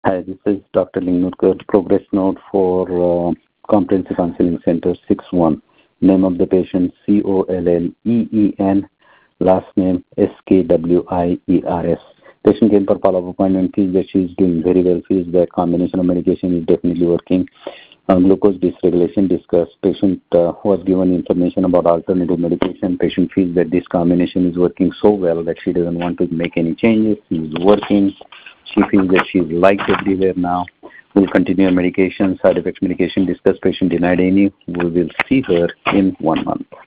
Hi, this is Dr. Lingnurkar, progress note for Comprehensive Counseling Center 61. Name of the patient Colleen, last name Skwiers. Patient came for follow-up appointment, feels that she is doing very well, feels that combination of medication is definitely working. Glucose dysregulation discussed. Patient was given information about alternative medication. Patient feels that this combination is working so well that she doesn't want to make any changes. It is working. She feels that she is liked everywhere now. We'll continue her medication, side effects medication discussed. Patient denied any. We will see her in 1 month.